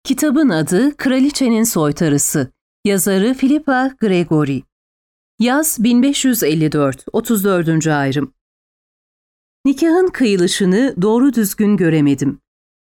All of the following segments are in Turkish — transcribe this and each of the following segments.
Kitabın adı Kraliçenin Soytarısı. Yazarı Philippa Gregory. Yaz 1554, 34. ayrım. Nikahın kıyılışını doğru düzgün göremedim.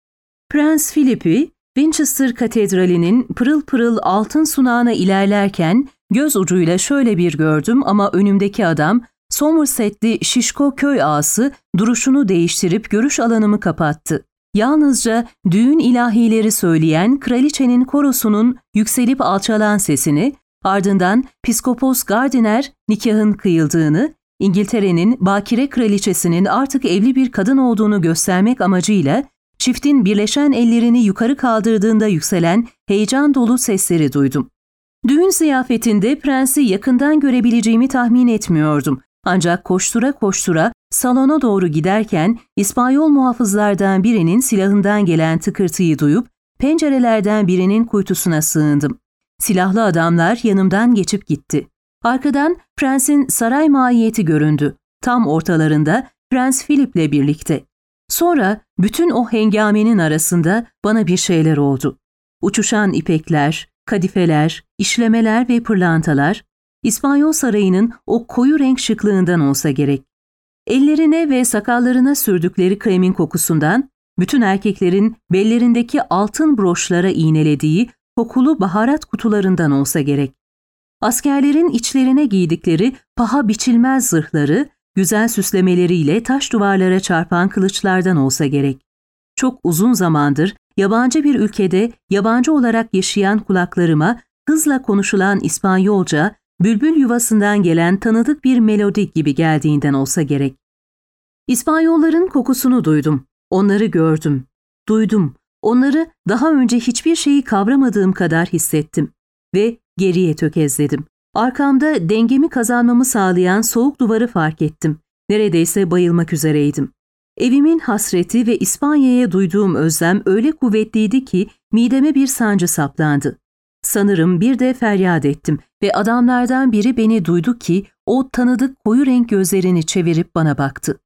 Prens Philip'i Winchester Katedrali'nin pırıl pırıl altın sunağına ilerlerken göz ucuyla şöyle bir gördüm ama önümdeki adam Somerset'li şişko köy ağası duruşunu değiştirip görüş alanımı kapattı. Yalnızca düğün ilahileri söyleyen kraliçenin korosunun yükselip alçalan sesini, ardından Piskopos Gardiner nikahın kıyıldığını, İngiltere'nin bakire kraliçesinin artık evli bir kadın olduğunu göstermek amacıyla çiftin birleşen ellerini yukarı kaldırdığında yükselen heyecan dolu sesleri duydum. Düğün ziyafetinde prensi yakından görebileceğimi tahmin etmiyordum. Ancak koştura koştura salona doğru giderken İspanyol muhafızlardan birinin silahından gelen tıkırtıyı duyup pencerelerden birinin kuytusuna sığındım. Silahlı adamlar yanımdan geçip gitti. Arkadan prensin saray mahiyeti göründü. Tam ortalarında Prens Philip'le birlikte. Sonra bütün o hengamenin arasında bana bir şeyler oldu. Uçuşan ipekler, kadifeler, işlemeler ve pırlantalar, İspanyol sarayının o koyu renk şıklığından olsa gerek. Ellerine ve sakallarına sürdükleri kremin kokusundan, bütün erkeklerin bellerindeki altın broşlara iğnelediği kokulu baharat kutularından olsa gerek. Askerlerin içlerine giydikleri paha biçilmez zırhları, güzel süslemeleriyle taş duvarlara çarpan kılıçlardan olsa gerek. Çok uzun zamandır yabancı bir ülkede yabancı olarak yaşayan kulaklarıma hızla konuşulan İspanyolca, bülbül yuvasından gelen tanıdık bir melodi gibi geldiğinden olsa gerek. İspanyolların kokusunu duydum, onları gördüm, duydum, onları daha önce hiçbir şeyi kavramadığım kadar hissettim ve geriye tökezledim. Arkamda dengemi kazanmamı sağlayan soğuk duvarı fark ettim. Neredeyse bayılmak üzereydim. Evimin hasreti ve İspanya'ya duyduğum özlem öyle kuvvetliydi ki mideme bir sancı saplandı. Sanırım bir de feryat ettim ve adamlardan biri beni duydu ki o tanıdık koyu renk gözlerini çevirip bana baktı.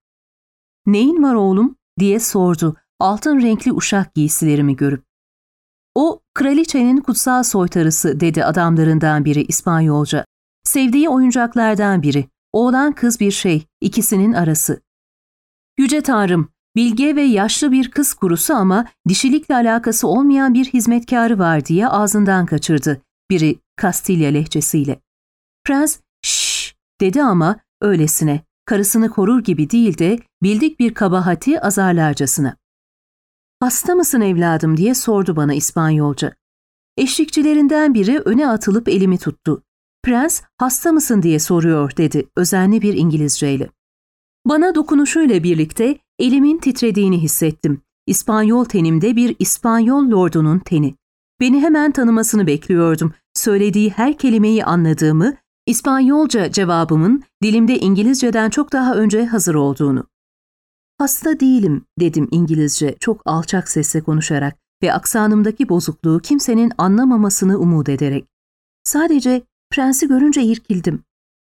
"Neyin var oğlum?" diye sordu altın renkli uşak giysilerimi görüp. "O kraliçenin kutsal soytarısı," dedi adamlarından biri İspanyolca. "Sevdiği oyuncaklardan biri. Oğlan kız bir şey, ikisinin arası." "Yüce Tanrım, bilge ve yaşlı bir kız kurusu ama dişilikle alakası olmayan bir hizmetkarı var," diye ağzından kaçırdı biri Kastilya lehçesiyle. Prens "şşş" dedi ama öylesine, karısını korur gibi değil de bildik bir kabahati azarlarcasına. "Hasta mısın evladım?" diye sordu bana İspanyolca. Eşlikçilerinden biri öne atılıp elimi tuttu. "Prens, hasta mısın diye soruyor," dedi özenli bir İngilizceyle. Bana dokunuşuyla birlikte elimin titrediğini hissettim. İspanyol tenimde bir İspanyol lordunun teni. Beni hemen tanımasını bekliyordum. Söylediği her kelimeyi anladığımı, İspanyolca cevabımın dilimde İngilizceden çok daha önce hazır olduğunu. "Hasta değilim," dedim İngilizce çok alçak sesle konuşarak ve aksanımdaki bozukluğu kimsenin anlamamasını umut ederek. "Sadece prensi görünce irkildim."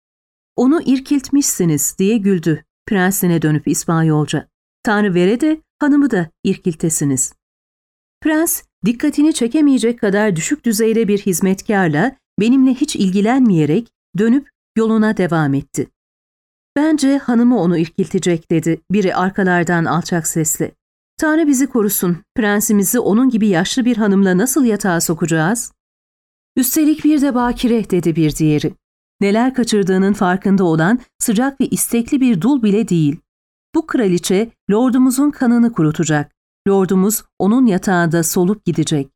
"Onu irkiltmişsiniz," diye güldü prensine dönüp İspanyolca. "Tanrı vere de hanımı da irkiltesiniz." Prens dikkatini çekemeyecek kadar düşük düzeyde bir hizmetkarla benimle hiç ilgilenmeyerek dönüp yoluna devam etti. "Bence hanımı onu irkiltecek," dedi biri arkalardan alçak sesle. "Tanrı bizi korusun, prensimizi onun gibi yaşlı bir hanımla nasıl yatağa sokacağız?" "Üstelik bir de bakire," dedi bir diğeri. Neler kaçırdığının farkında olan sıcak ve istekli bir dul bile değil. "Bu kraliçe lordumuzun kanını kurutacak. Lordumuz onun yatağında solup gidecek.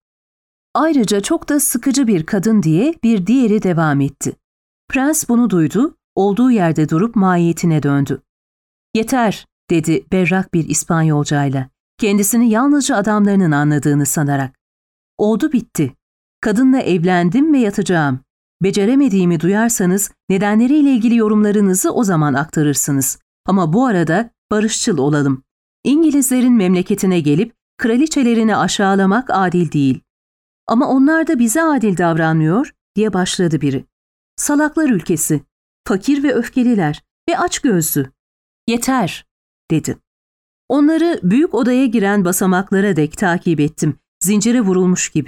Ayrıca çok da sıkıcı bir kadın," diye bir diğeri devam etti. Prens bunu duydu, olduğu yerde durup mahiyetine döndü. "Yeter," dedi berrak bir İspanyolcayla, kendisini yalnızca adamlarının anladığını sanarak. "Oldu bitti. Kadınla evlendim ve yatacağım. Beceremediğimi duyarsanız nedenleriyle ilgili yorumlarınızı o zaman aktarırsınız. Ama bu arada barışçıl olalım. İngilizlerin memleketine gelip kraliçelerini aşağılamak adil değil. Ama onlar da bize adil davranmıyor," diye başladı biri. "Salaklar ülkesi, fakir ve öfkeliler ve açgözlü." "Yeter," dedi. Onları büyük odaya giren basamaklara dek takip ettim, zincire vurulmuş gibi.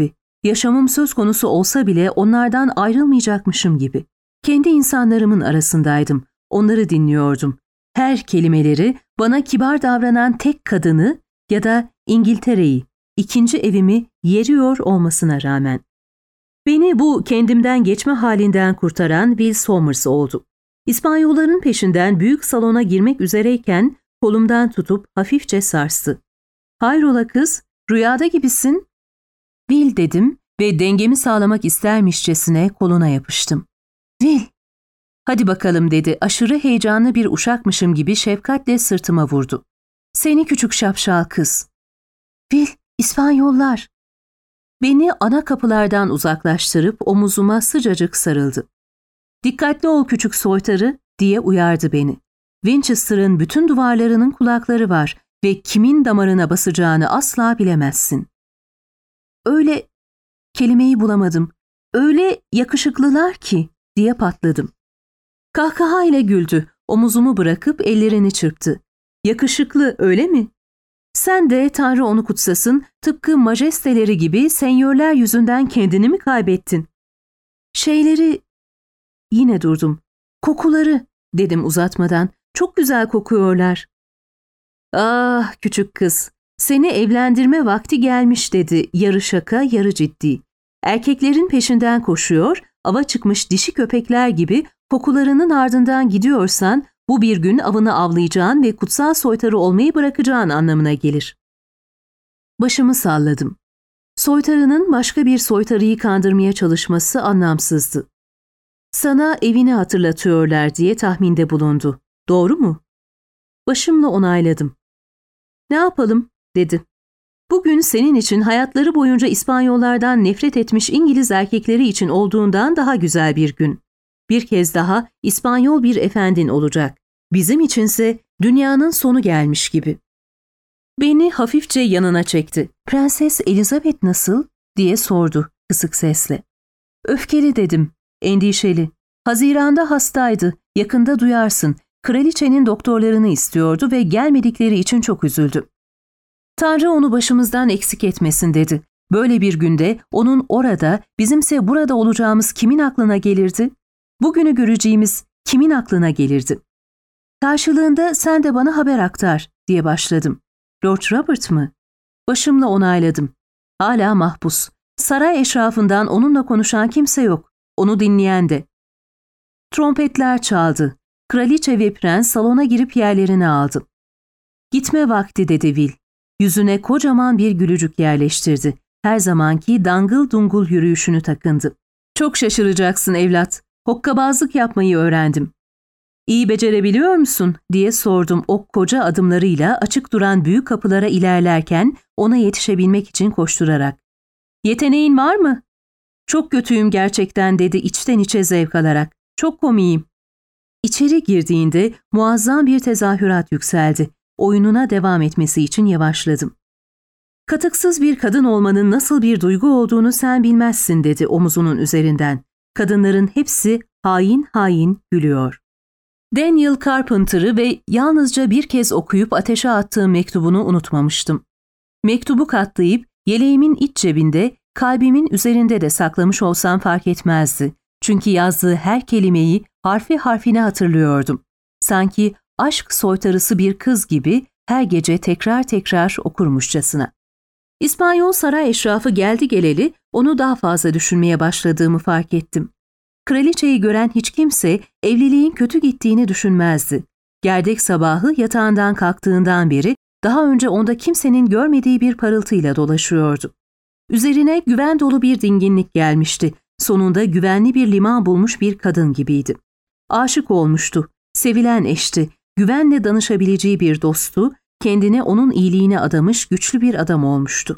Yaşamım söz konusu olsa bile onlardan ayrılmayacakmışım gibi. Kendi insanlarımın arasındaydım. Onları dinliyordum. Her kelimeleri bana kibar davranan tek kadını ya da İngiltere'yi, ikinci evimi yeriyor olmasına rağmen. Beni bu kendimden geçme halinden kurtaran Will Somers oldu. İspanyolların peşinden büyük salona girmek üzereyken kolumdan tutup hafifçe sarstı. "Hayrola kız, rüyada gibisin." "Will," dedim ve dengemi sağlamak istermişçesine koluna yapıştım. "Will." "Hadi bakalım," dedi, aşırı heyecanlı bir uşakmışım gibi şefkatle sırtıma vurdu. "Seni küçük şapşal kız." "Will, İspanyollar." Beni ana kapılardan uzaklaştırıp omuzuma sıcacık sarıldı. "Dikkatli ol küçük soytarı," diye uyardı beni. "Winchester'ın bütün duvarlarının kulakları var ve kimin damarına basacağını asla bilemezsin." "Öyle," kelimeyi bulamadım, "öyle yakışıklılar ki," diye patladım. Kahkahayla güldü, omuzumu bırakıp ellerini çırptı. "Yakışıklı, öyle mi? Sen de Tanrı onu kutsasın, tıpkı majesteleri gibi senyörler yüzünden kendini mi kaybettin?" "Şeyleri..." Yine durdum. "Kokuları," dedim uzatmadan. "Çok güzel kokuyorlar." "Ah küçük kız, seni evlendirme vakti gelmiş," dedi, yarı şaka yarı ciddi. "Erkeklerin peşinden koşuyor, ava çıkmış dişi köpekler gibi kokularının ardından gidiyorsan bu bir gün avını avlayacağın ve kutsal soytarı olmayı bırakacağın anlamına gelir." Başımı salladım. Soytarının başka bir soytarıyı kandırmaya çalışması anlamsızdı. "Sana evini hatırlatıyorlar," diye tahminde bulundu. "Doğru mu?" Başımla onayladım. "Ne yapalım?" dedi. "Bugün senin için hayatları boyunca İspanyollardan nefret etmiş İngiliz erkekleri için olduğundan daha güzel bir gün. Bir kez daha İspanyol bir efendin olacak. Bizim içinse dünyanın sonu gelmiş gibi." Beni hafifçe yanına çekti. "Prenses Elizabeth nasıl?" diye sordu kısık sesle. "Öfkeli," dedim, "endişeli. Haziranda hastaydı, yakında duyarsın. Kraliçenin doktorlarını istiyordu ve gelmedikleri için çok üzüldü. Tanrı onu başımızdan eksik etmesin," dedi. "Böyle bir günde onun orada, bizimse burada olacağımız kimin aklına gelirdi? Bugünü göreceğimiz kimin aklına gelirdi? Karşılığında sen de bana haber aktar," diye başladım. "Lord Robert mı?" Başımla onayladım. "Hala mahpus. Saray eşrafından onunla konuşan kimse yok. Onu dinleyen de." Trompetler çaldı. Kraliçe ve prens salona girip yerlerini aldı. "Gitme vakti," dedi Will. Yüzüne kocaman bir gülücük yerleştirdi. Her zamanki dangıl dungul yürüyüşünü takındı. "Çok şaşıracaksın evlat. Hokkabazlık yapmayı öğrendim." "İyi becerebiliyor musun?" diye sordum o koca adımlarıyla açık duran büyük kapılara ilerlerken ona yetişebilmek için koşturarak. "Yeteneğin var mı?" "Çok kötüyüm gerçekten," dedi içten içe zevk alarak. "Çok komiyim." İçeri girdiğinde muazzam bir tezahürat yükseldi. Oyununa devam etmesi için yavaşladım. "Katıksız bir kadın olmanın nasıl bir duygu olduğunu sen bilmezsin," dedi omuzunun üzerinden. "Kadınların hepsi hain hain gülüyor." Daniel Carpenter'ı ve yalnızca bir kez okuyup ateşe attığım mektubunu unutmamıştım. Mektubu katlayıp yeleğimin iç cebinde, kalbimin üzerinde de saklamış olsam fark etmezdi. Çünkü yazdığı her kelimeyi harfi harfine hatırlıyordum. Sanki aşk soytarısı bir kız gibi her gece tekrar tekrar okurmuşçasına. İspanyol saray eşrafı geldi geleli onu daha fazla düşünmeye başladığımı fark ettim. Kraliçeyi gören hiç kimse evliliğin kötü gittiğini düşünmezdi. Gerdek sabahı yatağından kalktığından beri daha önce onda kimsenin görmediği bir parıltıyla dolaşıyordu. Üzerine güven dolu bir dinginlik gelmişti. Sonunda güvenli bir liman bulmuş bir kadın gibiydi. Aşık olmuştu, sevilen eşti, güvenle danışabileceği bir dostu, kendini onun iyiliğine adamış güçlü bir adam olmuştu.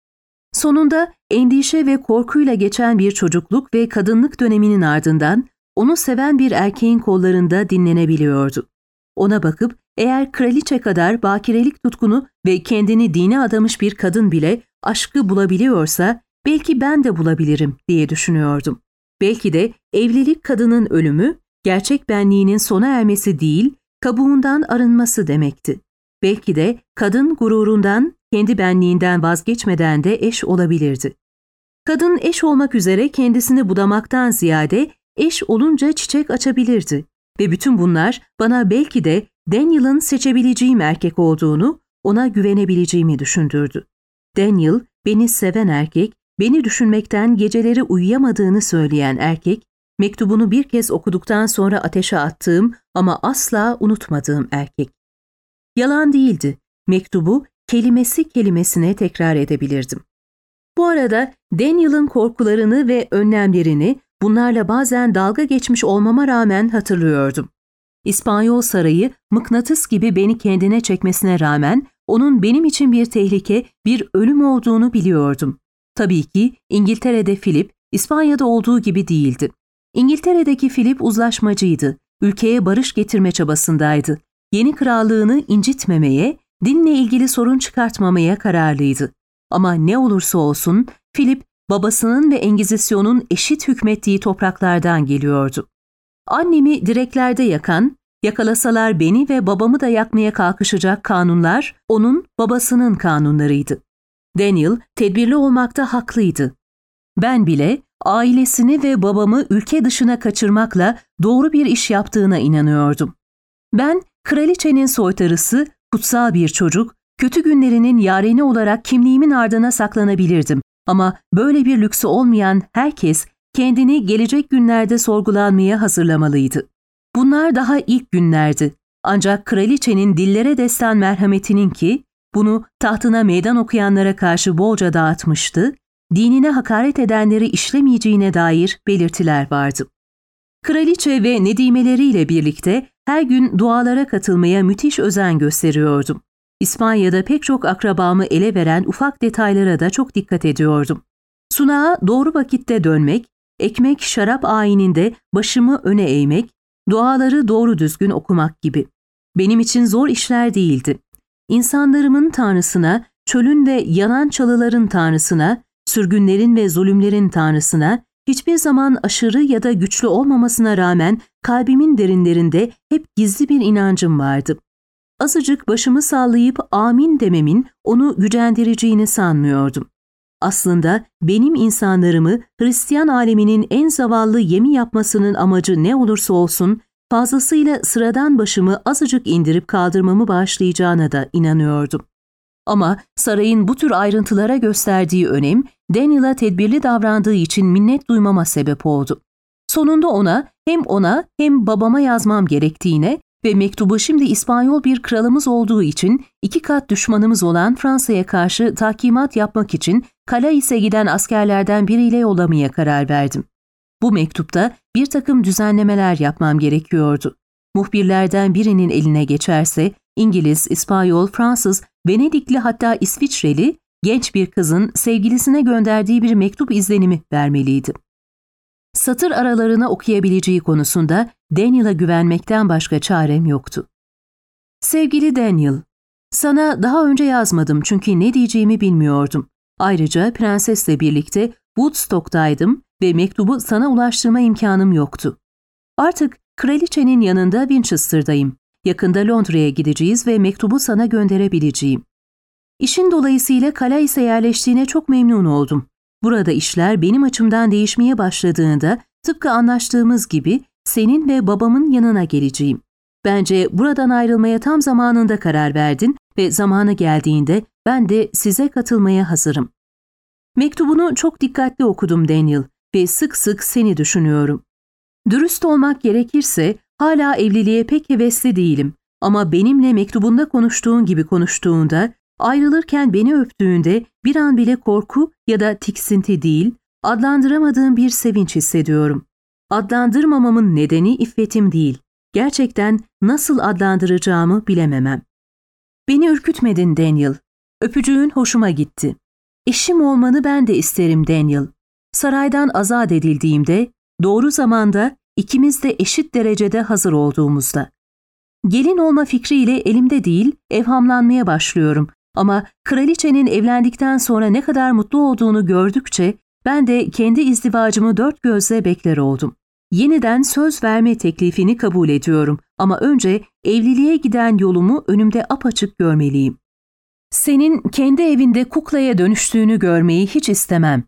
Sonunda endişe ve korkuyla geçen bir çocukluk ve kadınlık döneminin ardından onu seven bir erkeğin kollarında dinlenebiliyordu. Ona bakıp eğer kraliçe kadar bakirelik tutkunu ve kendini dine adamış bir kadın bile aşkı bulabiliyorsa belki ben de bulabilirim diye düşünüyordum. Belki de evlilik kadının ölümü, gerçek benliğinin sona ermesi değil, kabuğundan arınması demekti. Belki de kadın gururundan, kendi benliğinden vazgeçmeden de eş olabilirdi. Kadın eş olmak üzere kendisini budamaktan ziyade eş olunca çiçek açabilirdi ve bütün bunlar bana belki de Daniel'ın seçebileceğim erkek olduğunu, ona güvenebileceğimi düşündürdü. Daniel, beni seven erkek, beni düşünmekten geceleri uyuyamadığını söyleyen erkek, mektubunu bir kez okuduktan sonra ateşe attığım ama asla unutmadığım erkek. Yalan değildi, mektubu kelimesi kelimesine tekrar edebilirdim. Bu arada Daniel'ın korkularını ve önlemlerini bunlarla bazen dalga geçmiş olmama rağmen hatırlıyordum. İspanyol sarayı mıknatıs gibi beni kendine çekmesine rağmen onun benim için bir tehlike, bir ölüm olduğunu biliyordum. Tabii ki İngiltere'de Philip, İspanya'da olduğu gibi değildi. İngiltere'deki Philip uzlaşmacıydı, ülkeye barış getirme çabasındaydı. Yeni krallığını incitmemeye, dinle ilgili sorun çıkartmamaya kararlıydı. Ama ne olursa olsun Philip, babasının ve Engizisyon'un eşit hükmettiği topraklardan geliyordu. Annemi direklerde yakan, yakalasalar beni ve babamı da yakmaya kalkışacak kanunlar onun babasının kanunlarıydı. Daniel tedbirli olmakta haklıydı. Ben bile ailesini ve babamı ülke dışına kaçırmakla doğru bir iş yaptığına inanıyordum. Ben kraliçenin soytarısı, kutsal bir çocuk, kötü günlerinin yareni olarak kimliğimin ardına saklanabilirdim. Ama böyle bir lüksü olmayan herkes kendini gelecek günlerde sorgulanmaya hazırlamalıydı. Bunlar daha ilk günlerdi. Ancak kraliçenin dillere destan merhametinin ki, bunu tahtına meydan okuyanlara karşı bolca dağıtmıştı, dinine hakaret edenleri işlemeyeceğine dair belirtiler vardı. Kraliçe ve nedimeleriyle birlikte her gün dualara katılmaya müthiş özen gösteriyordum. İspanya'da pek çok akrabamı ele veren ufak detaylara da çok dikkat ediyordum. Sunağa doğru vakitte dönmek, ekmek şarap ayininde başımı öne eğmek, duaları doğru düzgün okumak gibi. Benim için zor işler değildi. İnsanlarımın tanrısına, çölün ve yanan çalıların tanrısına, sürgünlerin ve zulümlerin tanrısına, hiçbir zaman aşırı ya da güçlü olmamasına rağmen kalbimin derinlerinde hep gizli bir inancım vardı. Azıcık başımı sallayıp amin dememin onu gücendireceğini sanmıyordum. Aslında benim insanlarımı Hristiyan aleminin en zavallı yemi yapmasının amacı ne olursa olsun fazlasıyla sıradan başımı azıcık indirip kaldırmamı bağışlayacağına da inanıyordum. Ama sarayın bu tür ayrıntılara gösterdiği önem Daniel'a tedbirli davrandığı için minnet duymama sebep oldu. Sonunda ona hem babama yazmam gerektiğine ve mektubu şimdi İspanyol bir kralımız olduğu için 2 kat düşmanımız olan Fransa'ya karşı tahkimat yapmak için Calais'e giden askerlerden biriyle yollamaya karar verdim. Bu mektupta bir takım düzenlemeler yapmam gerekiyordu. Muhbirlerden birinin eline geçerse İngiliz, İspanyol, Fransız, Venedikli hatta İsviçreli genç bir kızın sevgilisine gönderdiği bir mektup izlenimi vermeliydi. Satır aralarına okuyabileceği konusunda Daniel'a güvenmekten başka çarem yoktu. Sevgili Daniel, sana daha önce yazmadım çünkü ne diyeceğimi bilmiyordum. Ayrıca prensesle birlikte Woodstock'taydım ve mektubu sana ulaştırma imkanım yoktu. Artık kraliçenin yanında Winchester'dayım. Yakında Londra'ya gideceğiz ve mektubu sana gönderebileceğim. İşin dolayısıyla Calais'e yerleştiğine çok memnun oldum. Burada işler benim açımdan değişmeye başladığında tıpkı anlaştığımız gibi senin ve babamın yanına geleceğim. Bence buradan ayrılmaya tam zamanında karar verdin ve zamanı geldiğinde ben de size katılmaya hazırım. Mektubunu çok dikkatli okudum Daniel ve sık sık seni düşünüyorum. Dürüst olmak gerekirse hala evliliğe pek hevesli değilim ama benimle mektubunda konuştuğun gibi konuştuğunda, ayrılırken beni öptüğünde bir an bile korku ya da tiksinti değil, adlandıramadığım bir sevinç hissediyorum. Adlandırmamamın nedeni iffetim değil. Gerçekten nasıl adlandıracağımı bilememem. Beni ürkütmedin Daniel. Öpücüğün hoşuma gitti. Eşim olmanı ben de isterim Daniel. Saraydan azat edildiğimde, doğru zamanda ikimiz de eşit derecede hazır olduğumuzda. Gelin olma fikriyle elimde değil, evhamlanmaya başlıyorum. Ama kraliçenin evlendikten sonra ne kadar mutlu olduğunu gördükçe ben de kendi izdivacımı dört gözle bekler oldum. Yeniden söz verme teklifini kabul ediyorum ama önce evliliğe giden yolumu önümde apaçık görmeliyim. Senin kendi evinde kuklaya dönüştüğünü görmeyi hiç istemem.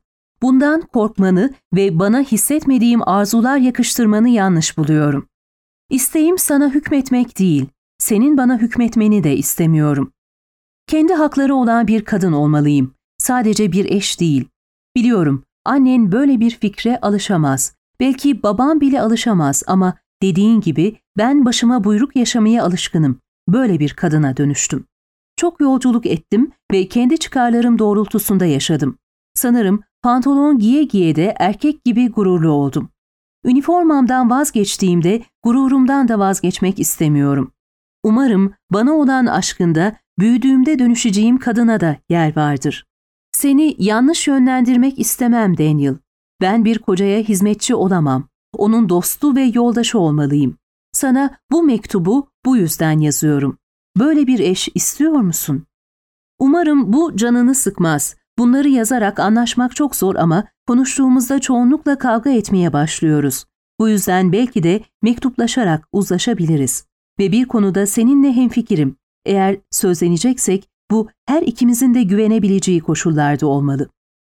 Bundan korkmanı ve bana hissetmediğim arzular yakıştırmanı yanlış buluyorum. İsteğim sana hükmetmek değil, senin bana hükmetmeni de istemiyorum. Kendi hakları olan bir kadın olmalıyım, sadece bir eş değil. Biliyorum, annen böyle bir fikre alışamaz. Belki babam bile alışamaz ama dediğin gibi ben başıma buyruk yaşamaya alışkınım. Böyle bir kadına dönüştüm. Çok yolculuk ettim ve kendi çıkarlarım doğrultusunda yaşadım. Sanırım pantolon giye giye de erkek gibi gururlu oldum. Üniformamdan vazgeçtiğimde gururumdan da vazgeçmek istemiyorum. Umarım bana olan aşkında büyüdüğümde dönüşeceğim kadına da yer vardır. Seni yanlış yönlendirmek istemem Daniel. Ben bir kocaya hizmetçi olamam. Onun dostu ve yoldaşı olmalıyım. Sana bu mektubu bu yüzden yazıyorum. Böyle bir eş istiyor musun? Umarım bu canını sıkmaz. Bunları yazarak anlaşmak çok zor ama konuştuğumuzda çoğunlukla kavga etmeye başlıyoruz. Bu yüzden belki de mektuplaşarak uzlaşabiliriz. Ve bir konuda seninle hemfikirim. Eğer sözleneceksek bu her ikimizin de güvenebileceği koşullarda olmalı.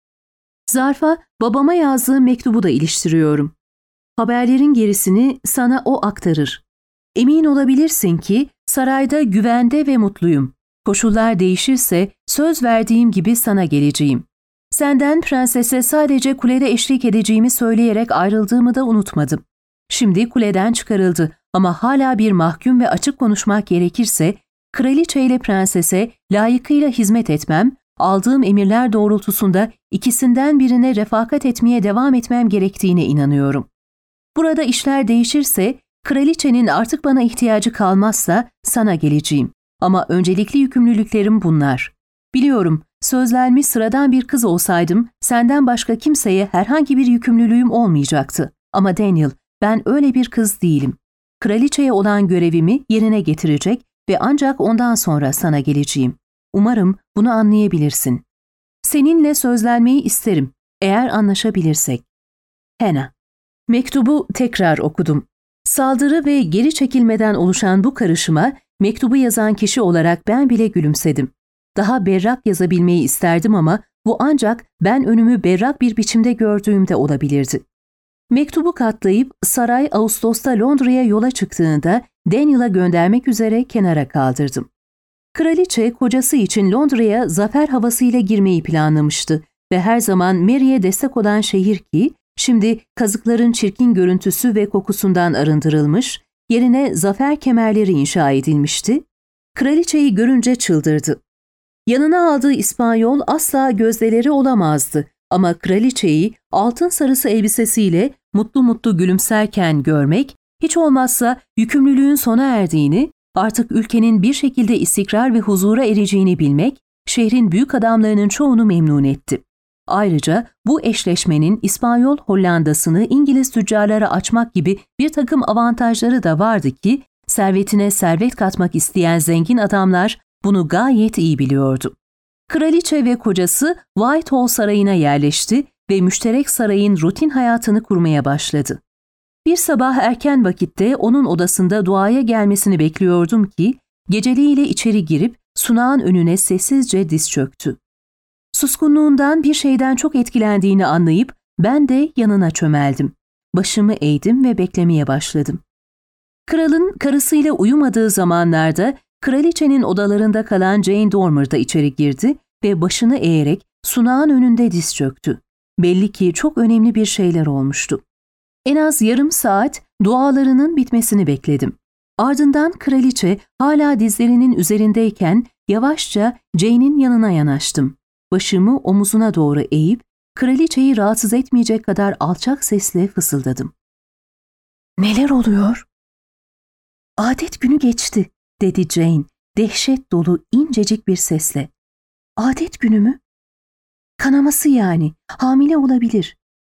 Zarfa babama yazdığım mektubu da iliştiriyorum. Haberlerin gerisini sana o aktarır. Emin olabilirsin ki sarayda güvende ve mutluyum. Koşullar değişirse söz verdiğim gibi sana geleceğim. Senden prensese sadece kulede eşlik edeceğimi söyleyerek ayrıldığımı da unutmadım. Şimdi kuleden çıkarıldı ama hala bir mahkum ve açık konuşmak gerekirse kraliçe ile prensese layıkıyla hizmet etmem, aldığım emirler doğrultusunda ikisinden birine refakat etmeye devam etmem gerektiğine inanıyorum. Burada işler değişirse, kraliçenin artık bana ihtiyacı kalmazsa sana geleceğim. Ama öncelikli yükümlülüklerim bunlar. Biliyorum, sözlenmiş sıradan bir kız olsaydım, senden başka kimseye herhangi bir yükümlülüğüm olmayacaktı. Ama Daniel, ben öyle bir kız değilim. Kraliçeye olan görevimi yerine getirecek ve ancak ondan sonra sana geleceğim. Umarım bunu anlayabilirsin. Seninle sözlenmeyi isterim, eğer anlaşabilirsek. Hannah. Mektubu tekrar okudum. Saldırı ve geri çekilmeden oluşan bu karışıma mektubu yazan kişi olarak ben bile gülümsedim. Daha berrak yazabilmeyi isterdim ama bu ancak ben önümü berrak bir biçimde gördüğümde olabilirdi. Mektubu katlayıp saray Ağustos'ta Londra'ya yola çıktığında Daniel'a göndermek üzere kenara kaldırdım. Kraliçe kocası için Londra'ya zafer havasıyla girmeyi planlamıştı ve her zaman Mary'e destek olan şehir ki, şimdi kazıkların çirkin görüntüsü ve kokusundan arındırılmış, yerine zafer kemerleri inşa edilmişti. Kraliçeyi görünce çıldırdı. Yanına aldığı İspanyol asla gözdeleri olamazdı ama kraliçeyi altın sarısı elbisesiyle mutlu mutlu gülümserken görmek, hiç olmazsa yükümlülüğün sona erdiğini, artık ülkenin bir şekilde istikrar ve huzura ereceğini bilmek, şehrin büyük adamlarının çoğunu memnun etti. Ayrıca bu eşleşmenin İspanyol Hollandasını İngiliz tüccarlara açmak gibi bir takım avantajları da vardı ki, servetine servet katmak isteyen zengin adamlar bunu gayet iyi biliyordu. Kraliçe ve kocası Whitehall Sarayı'na yerleşti ve müşterek sarayın rutin hayatını kurmaya başladı. Bir sabah erken vakitte onun odasında duaya gelmesini bekliyordum ki, geceliğiyle içeri girip sunağın önüne sessizce diz çöktü. Suskunluğundan bir şeyden çok etkilendiğini anlayıp ben de yanına çömeldim. Başımı eğdim ve beklemeye başladım. Kralın karısıyla uyumadığı zamanlarda kraliçenin odalarında kalan Jane Dormer da içeri girdi ve başını eğerek sunağın önünde diz çöktü. Belli ki çok önemli bir şeyler olmuştu. En az yarım saat dualarının bitmesini bekledim. Ardından kraliçe hala dizlerinin üzerindeyken yavaşça Jane'in yanına yanaştım. Başımı omuzuna doğru eğip kraliçeyi rahatsız etmeyecek kadar alçak sesle fısıldadım. "Neler oluyor?" "Adet günü geçti," dedi Jane, dehşet dolu incecik bir sesle. "Adet günü mü?" "Kanaması yani, hamile olabilir."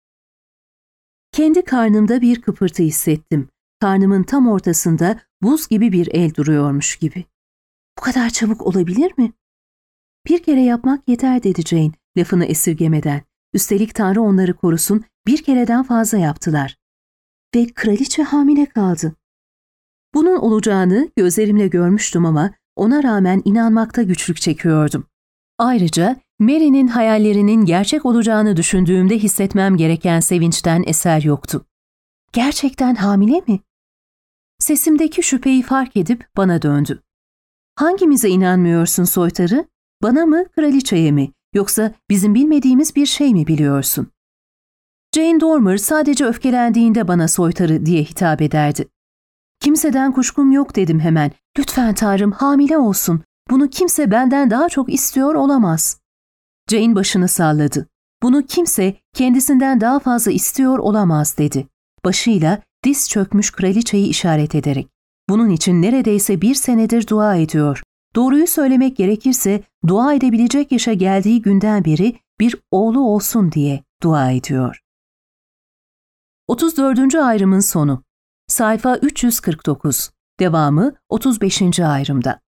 Kendi karnımda bir kıpırtı hissettim. Karnımın tam ortasında buz gibi bir el duruyormuş gibi. "Bu kadar çabuk olabilir mi?" "Bir kere yapmak yeter," dedi Jane, lafını esirgemeden. "Üstelik Tanrı onları korusun, bir kereden fazla yaptılar." Ve kraliçe hamile kaldı. Bunun olacağını gözlerimle görmüştüm ama ona rağmen inanmakta güçlük çekiyordum. Ayrıca Mary'nin hayallerinin gerçek olacağını düşündüğümde hissetmem gereken sevinçten eser yoktu. Gerçekten hamile mi? Sesimdeki şüpheyi fark edip bana döndü. Hangimize inanmıyorsun soytarı? Bana mı, kraliçeye mi? Yoksa bizim bilmediğimiz bir şey mi biliyorsun? Jane Dormer sadece öfkelendiğinde bana soytarı diye hitap ederdi. Kimseden kuşkum yok dedim hemen. Lütfen Tanrım hamile olsun. Bunu kimse benden daha çok istiyor olamaz. Jane başını salladı. Bunu kimse kendisinden daha fazla istiyor olamaz dedi. Başıyla diz çökmüş kraliçeyi işaret ederek. Bunun için neredeyse 1 senedir dua ediyor. Doğruyu söylemek gerekirse dua edebilecek yaşa geldiği günden beri bir oğlu olsun diye dua ediyor. 34. ayrımın sonu. Sayfa 349. Devamı 35. ayrımda.